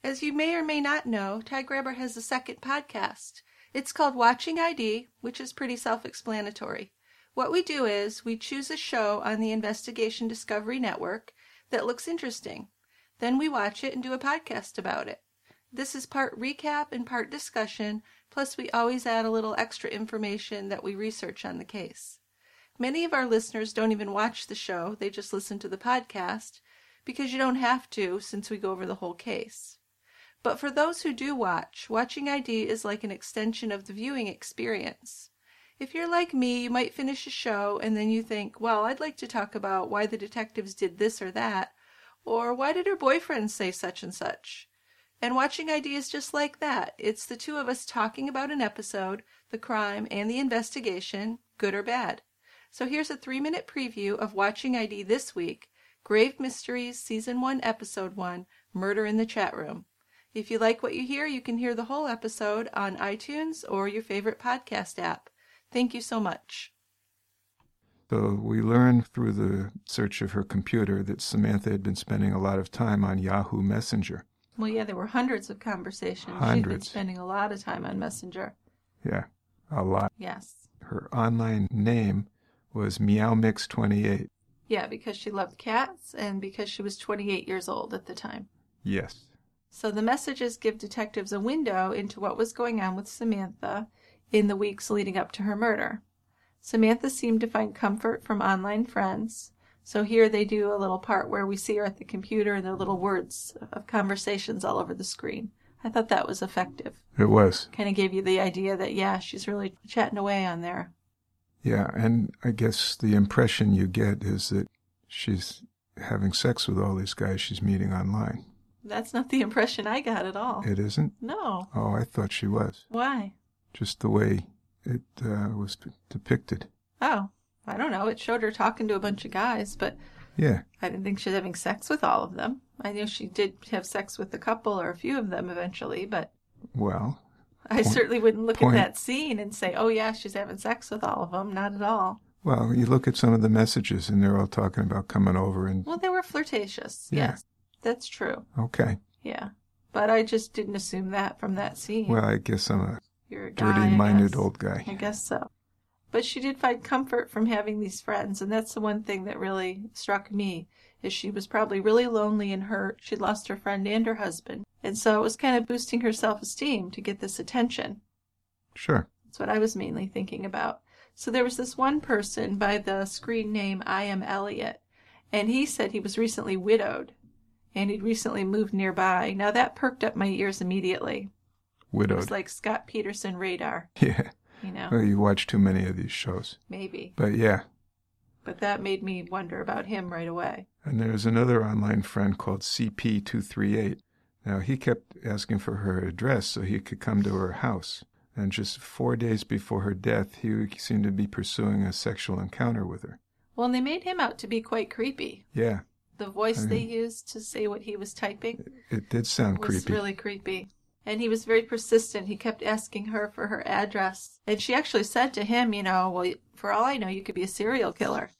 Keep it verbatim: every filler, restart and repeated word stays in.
As you may or may not know, Tag Grabber has a second podcast. It's called Watching I D, which is pretty self-explanatory. What we do is we choose a show on the Investigation Discovery Network that looks interesting. Then we watch it and do a podcast about it. This is part recap and part discussion, plus we always add a little extra information that we research on the case. Many of our listeners don't even watch the show, they just listen to the podcast, because you don't have to since we go over the whole case. But for those who do watch, Watching I D is like an extension of the viewing experience. If you're like me, you might finish a show and then you think, well, I'd like to talk about why the detectives did this or that, or why did her boyfriend say such and such? And Watching I D is just like that. It's the two of us talking about an episode, the crime, and the investigation, good or bad. So here's a three-minute preview of Watching I D this week, Grave Mysteries, Season one, Episode one, Murder in the Chat Room. If you like what you hear, you can hear the whole episode on iTunes or your favorite podcast app. Thank you so much. So we learned through the search of her computer that Samantha had been spending a lot of time on Yahoo Messenger. Well, yeah, there were hundreds of conversations. Hundreds. She'd been spending a lot of time on Messenger. Yeah, a lot. Yes. Her online name was Meow Mix twenty-eight. Yeah, because she loved cats and because she was twenty-eight years old at the time. Yes. So the messages give detectives a window into what was going on with Samantha in the weeks leading up to her murder. Samantha seemed to find comfort from online friends. So here they do a little part where we see her at the computer and there are little words of conversations all over the screen. I thought that was effective. It was. Kind of gave you the idea that, yeah, she's really chatting away on there. Yeah, and I guess the impression you get is that she's having sex with all these guys she's meeting online. That's not the impression I got at all. It isn't? No. Oh, I thought she was. Why? Just the way it uh, was p- depicted. Oh, I don't know. It showed her talking to a bunch of guys, but yeah, I didn't think she was having sex with all of them. I knew she did have sex with a couple or a few of them eventually, but well, I point, certainly wouldn't look point. at that scene and say, oh, yeah, she's having sex with all of them. Not at all. Well, you look at some of the messages, and they're all talking about coming over and... Well, they were flirtatious. Yeah. Yes, that's true. Okay. Yeah, but I just didn't assume that from that scene. Well, I guess I'm a, You're a guy, dirty-minded I old guy. I guess so. But she did find comfort from having these friends, and that's the one thing that really struck me, is she was probably really lonely and hurt. She'd lost her friend and her husband, and so it was kind of boosting her self-esteem to get this attention. Sure. That's what I was mainly thinking about. So there was this one person by the screen name I Am Elliot, and he said he was recently widowed, and he'd recently moved nearby. Now that perked up my ears immediately. Widowed. It was like Scott Peterson radar. Yeah. You know. Well, you watch too many of these shows. Maybe. But yeah. But that made me wonder about him right away. And there's another online friend called C P two three eight. Now, he kept asking for her address so he could come to her house. And just four days before her death, he seemed to be pursuing a sexual encounter with her. Well, and they made him out to be quite creepy. Yeah. The voice I mean, they used to say what he was typing It, it did sound was creepy. really creepy. And he was very persistent. He kept asking her for her address. And she actually said to him, you know, well, for all I know, you could be a serial killer.